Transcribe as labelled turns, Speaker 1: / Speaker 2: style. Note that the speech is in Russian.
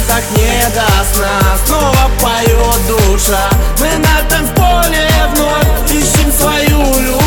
Speaker 1: так не до сна. Снова поет душа, мы на танцполе вновь ищем свою любовь.